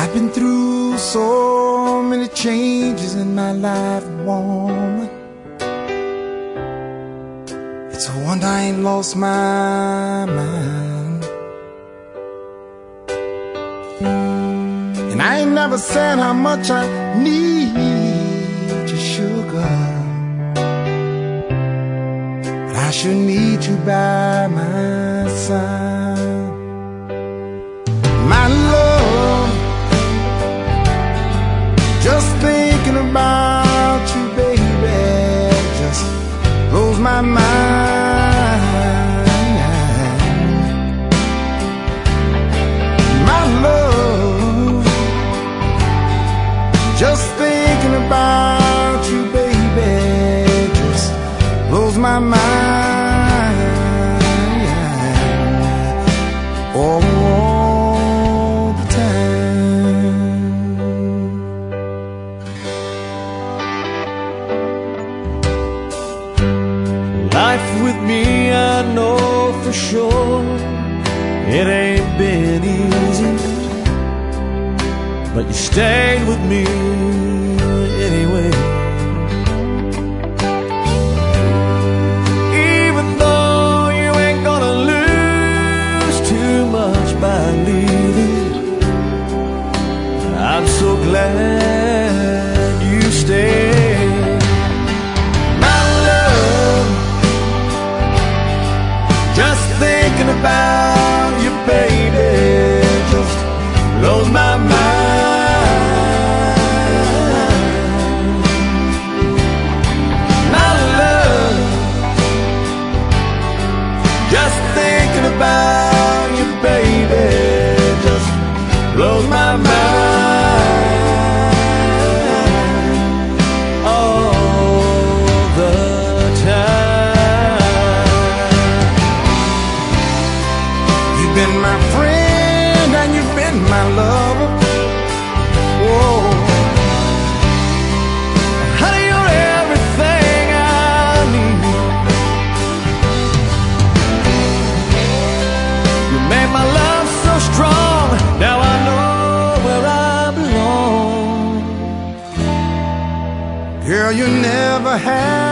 I've been through so many changes in my life, woman. It's a wonder I ain't lost my mind. And I ain't never said how much I need your sugar, but I sure need you by my side. My love, just thinking about you, baby, just blows my mind. My love, just thinking about you, baby, just blows my mind. Oh, all the time. Life with me, I know for sure, it ain't been easy, but you stayed with me anyway. Even though you ain't gonna lose too much by leaving, I'm so glad you stayed. My love, just thinking about you, baby, just blows my mind. My love, just thinking about you, baby, just blows my mind. All the time. You've been my friend and you've been my lover. Whoa. Honey, you're everything I need. You made my love so strong. Now I know where I belong. Girl, you never had